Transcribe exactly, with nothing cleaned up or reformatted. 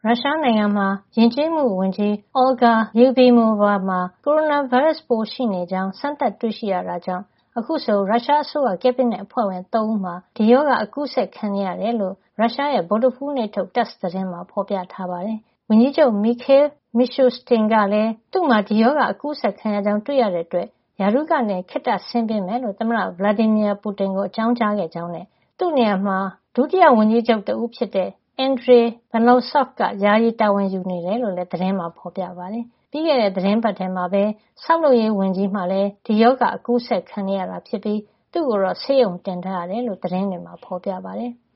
ရုရှားနိုင်ငံမှာယဉ်ကျေးမှုဝန်ကြီး Olga Lyubimova မှာကိုရိုနာဗိုင်းရပ်စ်ပိုးရှိနေကြောင်းစမ်းသပ်တွေ့ရှိရတာကြောင့်အခုဆိုရုရှားအစိုးရကက်ဘိနက်အဖွဲ့ဝင်သုံးဦးမှာဒီရောဂါအကူးစက်ခံနေရတယ်လို့ရုရှားရဲ့ဗုဒ္ဓဟူးနေ့ထုတ် TASS သတင်းမှာဖော်ပြထားပါတယ်။ဝန်ကြီးချုပ် Mikhail Mishustin ကလည်းသူ့မှာဒီရောဂါအကူးစက်ခံရကြောင်းတွေ့ရတဲ့အတွက်ရာထူးကနေခေတ္တဆင်းပေးမယ်လို့သမ္မတ Vladimir Putin ကိုအကြောင်းကြားခဲ့ကြောင်းနဲ့သူ့နေရာမှာဒုတိယဝန်ကြီးချုပ်တဦးဖြစ်တဲ့ Andrei Vanosov ကယာယီတာဝန်ယူနေတယ်လို့လည်းသတင်းမှာဖော်ပြပါတယ်။ပြီးခဲ့တဲ့သတင်းပတ်ထဲမှာပဲဆောက်လုပ်ရေးဝန်ကြီးမှလည်းဒီရောဂါအကူးစက်ခံနေရတာဖြစ်ပြီးသူ့ကိုတော့ဆေးရုံတင်ထားရတယ်လို့သတင်းတွေမှာဖော်ပြပါတယ်။